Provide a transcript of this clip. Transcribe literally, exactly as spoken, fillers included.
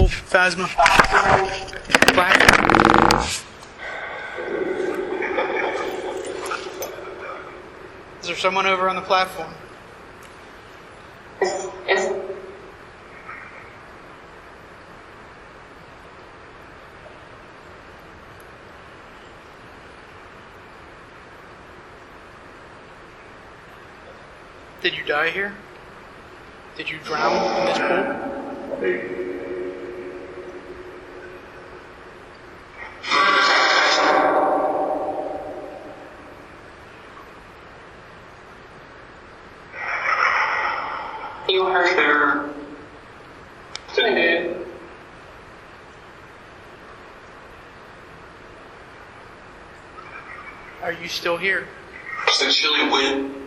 pool, Phasma. Black. Is there someone over on the platform? Yes. Did you die here? Did you drown in this pool? You heard her. I did. Are you still here? It's the chilly wind.